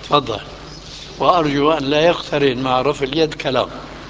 تفضل. وأرجو أن لا يقترن مع رفع اليد كلام،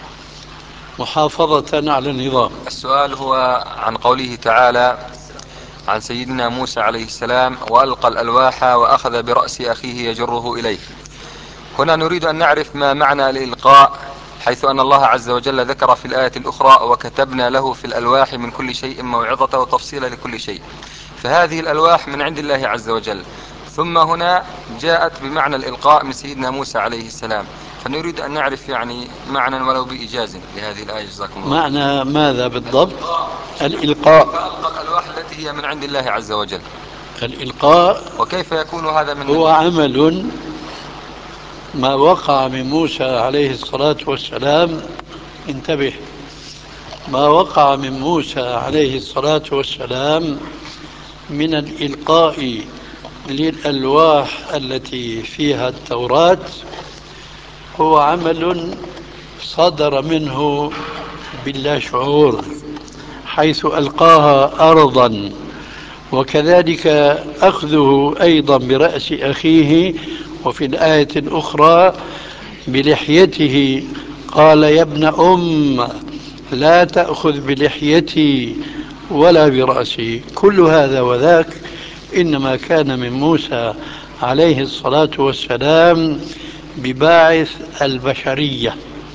محافظة على النظام. السؤال هو عن قوله تعالى عن سيدنا موسى عليه السلام: وألقى الألواح وأخذ برأس أخيه يجره إليه. هنا نريد أن نعرف ما معنى الإلقاء، حيث أن الله عز وجل ذكر في الآية الأخرى: وكتبنا له في الألواح من كل شيء موعظة وتفصيلا لكل شيء. فهذه الألواح من عند الله عز وجل، ثم هنا جاءت بمعنى الإلقاء من سيدنا موسى عليه السلام. فنريد أن نعرف يعني معنى ولو بإيجاز لهذه الآية، جزاكم الله. معنى ماذا بالضبط؟ الإلقاء. فألقى الألواح التي هي من عند الله عز وجل. الإلقاء وكيف يكون هذا من هو عمل ما وقع من موسى عليه الصلاة والسلام. انتبه، ما وقع من موسى عليه الصلاة والسلام من الإلقاء للألواح التي فيها التوراة هو عمل صدر منه بلا شعور، حيث ألقاها أرضا. وكذلك أخذه أيضا برأس أخيه، وفي الآية الأخرى بلحيته، قال يا ابن لا تأخذ بلحيتي ولا برأسي. كل هذا وذاك إنما كان من موسى عليه الصلاة والسلام بباعث البشرية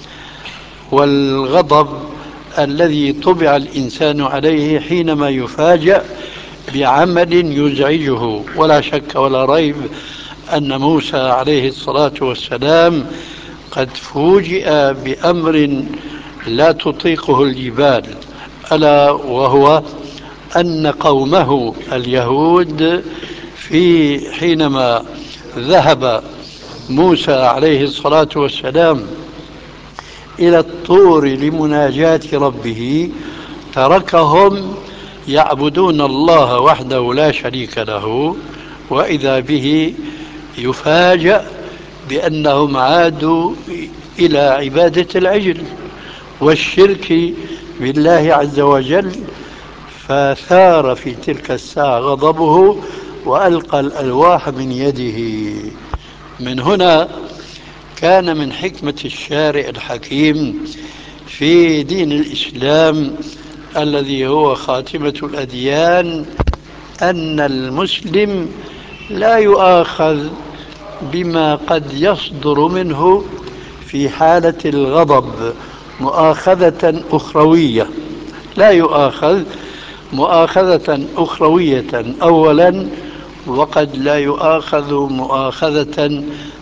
والغضب الذي طبع الإنسان عليه حينما يفاجأ بعمل يزعجه. ولا شك ولا ريب أن موسى عليه الصلاة والسلام قد فوجئ بأمر لا تطيقه الجبال، ألا وهو أن قومه اليهود حينما ذهب موسى عليه الصلاة والسلام إلى الطور لمناجاة ربه تركهم يعبدون الله وحده لا شريك له، وإذا به يفاجأ بأنهم عادوا إلى عبادة العجل والشرك بالله عز وجل. فثار في تلك الساعة غضبه وألقى الألواح من يده. من هنا كان من حكمة الشارع الحكيم في دين الإسلام الذي هو خاتمة الأديان أن المسلم لا يؤاخذ بما قد يصدر منه في حالة الغضب مؤاخذة أخروية. لا يؤاخذ مؤاخذة أخروية أولا، وقد لا يؤاخذ مؤاخذة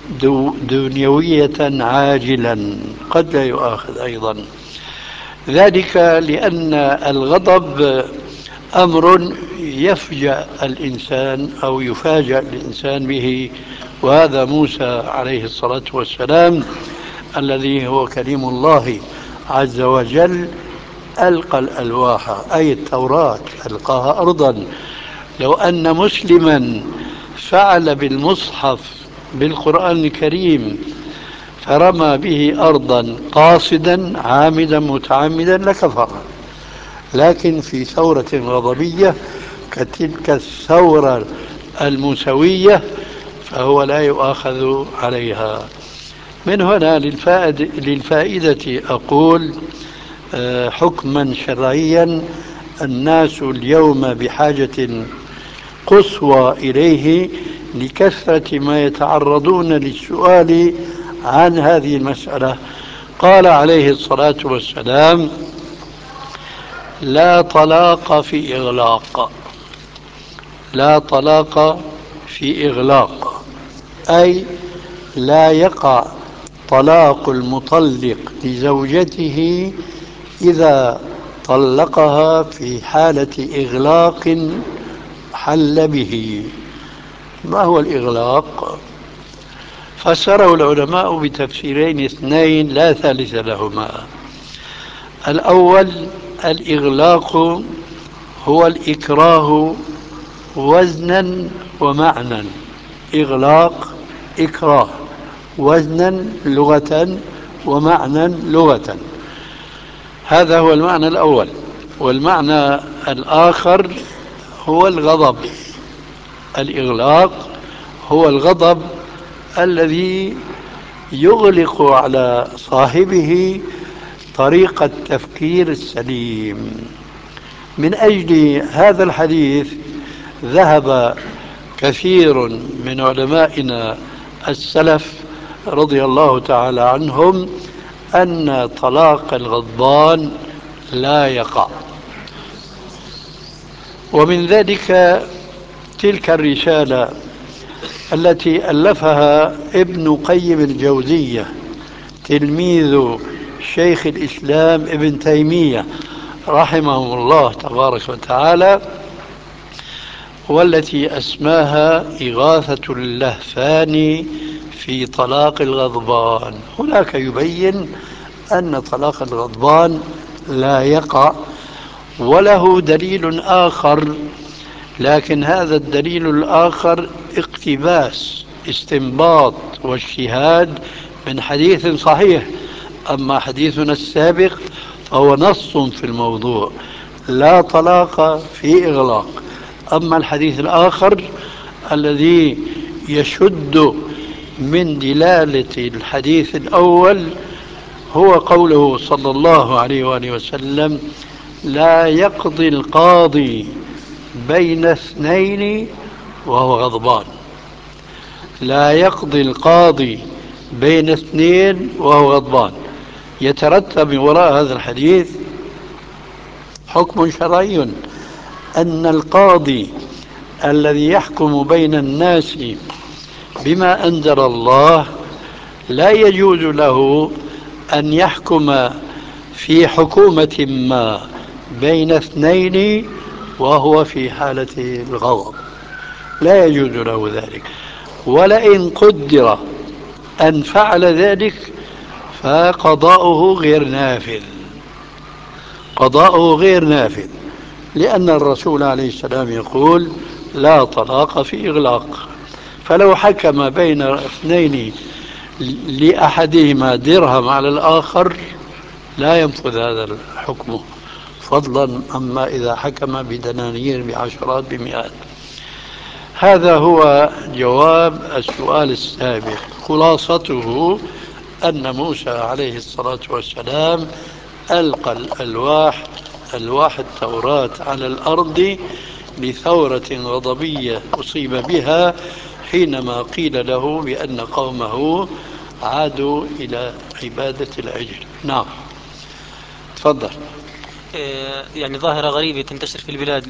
دنيوية عاجلا، قد لا يؤاخذ أيضا. ذلك لأن الغضب أمر يفجأ الإنسان أو يفاجأ الإنسان به، وهذا موسى عليه الصلاة والسلام الذي هو كليم الله عز وجل ألقى الألواح أي التوراة ألقاها أرضا. لو أن مسلما فعل بالمصحف بالقرآن الكريم فرمى به أرضا قاصدا عامدا متعمدا لكفر، لكن في ثورة غضبية كتلك الثورة الموسوية فهو لا يؤاخذ عليها. من هنا للفائدة أقول حكما شرعيا الناس اليوم بحاجة قصوى إليه لكثرة ما يتعرضون للسؤال عن هذه المسألة. قال عليه الصلاة والسلام لا طلاق في إغلاق. لا طلاق في إغلاق أي لا يقع طلاق المطلق لزوجته إذا طلقها في حالة إغلاق حل به. ما هو الإغلاق؟ فسره العلماء بتفسيرين اثنين لا ثالث لهما. الأول الإغلاق هو الإكراه وزنا ومعنى. إغلاق إكراه وزنا لغة ومعنى لغة، هذا هو المعنى الأول. والمعنى الآخر هو الغضب. الإغلاق هو الغضب الذي يغلق على صاحبه طريق التفكير السليم. من أجل هذا الحديث ذهب كثير من علمائنا السلف رضي الله تعالى عنهم أن طلاق الغضبان لا يقع. ومن ذلك تلك الرسالة التي ألفها ابن قيم الجوزية تلميذ شيخ الإسلام ابن تيمية رحمه الله تبارك وتعالى، والتي أسماها إغاثة اللهفان في طلاق الغضبان. هناك يبين أن طلاق الغضبان لا يقع، وله دليل آخر، لكن هذا الدليل الآخر اقتباس استنباط واجتهاد من حديث صحيح. أما حديثنا السابق فهو نص في الموضوع، لا طلاق في إغلاق. أما الحديث الآخر الذي يشد من دلالة الحديث الأول هو قوله صلى الله عليه وآله وسلم: لا يقضي القاضي بين اثنين وهو غضبان. لا يقضي القاضي بين اثنين وهو غضبان. يترتب من وراء هذا الحديث حكم شرعي، أن القاضي الذي يحكم بين الناس بما أنزل الله لا يجوز له أن يحكم في حكومة ما بين اثنين وهو في حالة الغضب، لا يجوز له ذلك. ولئن قدر أن فعل ذلك فقضاؤه غير نافذ، قضاؤه غير نافذ، لأن الرسول عليه السلام يقول: لا طلاق في إغلاق. فلو حكم بين اثنين لأحدهما درهم على الآخر لا ينفذ هذا الحكم، فضلا أما إذا حكم بدنانير بعشرات بمئات. هذا هو جواب السؤال السابق. خلاصته أن موسى عليه الصلاة والسلام ألقى ألواح التوراة على الأرض لثورة غضبية أصيب بها حينما قيل له بأن قومه عادوا إلى عبادة العجل. نعم، تفضل. يعني ظاهرة غريبة تنتشر في البلاد